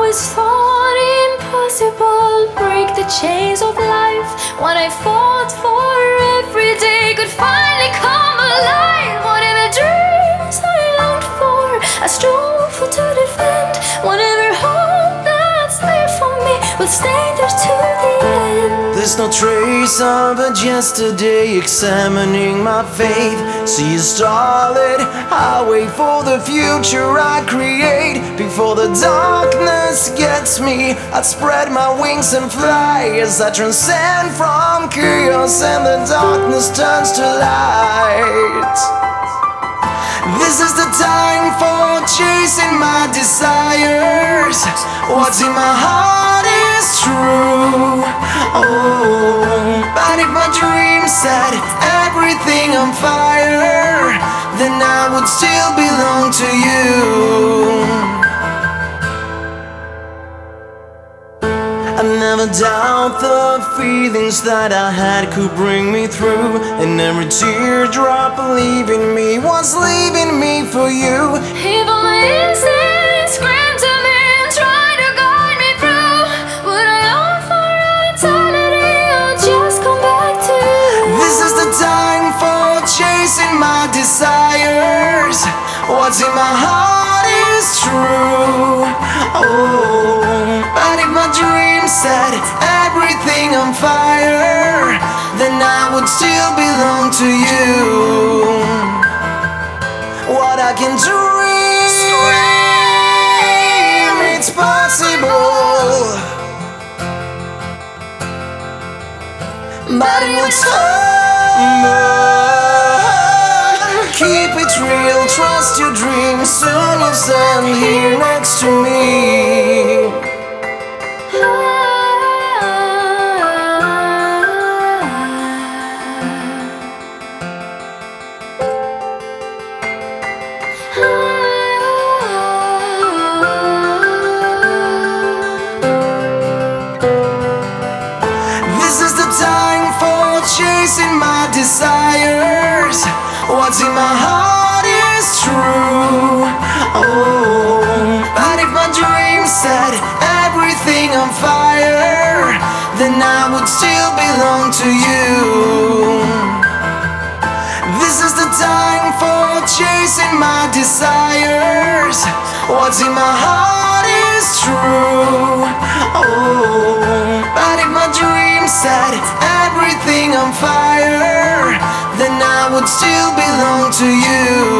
was thought impossible, break the chains of life. What I fought for every day could finally come alive. Whatever dreams I longed for, I strove for to defend. Whatever hope that's there for me will stay there to the end. There's no trace of it yesterday, examining my faith. See a starlit highway for the future I create. Before the darkness gets me, I'd spread my wings and fly, as I transcend from chaos and the darkness turns to light. This is the time for chasing my desires. What's in my heart is true. Oh, but if my dreams set everything on fire, then I would still belong to you. I never doubt the feelings that I had could bring me through, and every teardrop leaving me was leaving me for you. Even my instincts scream to me and try to guide me through. Would I long for eternity or just come back to you? This is the time for chasing my desires. What's in my heart is true. Oh, but if my dreams set everything on fire, then I would still belong to you. What I can dream, it's possible, but it will tumble. Keep it real, trust your dreams. Soon you'll stand here next to me. This is the time for chasing my desires. What's in my heart is true. Oh, but if my dreams set everything on fire, then I would still belong to you. This is the time for chasing my desires. What's in my heart is true. Oh, but if my dreams set everything on fire, then I would still belong to you.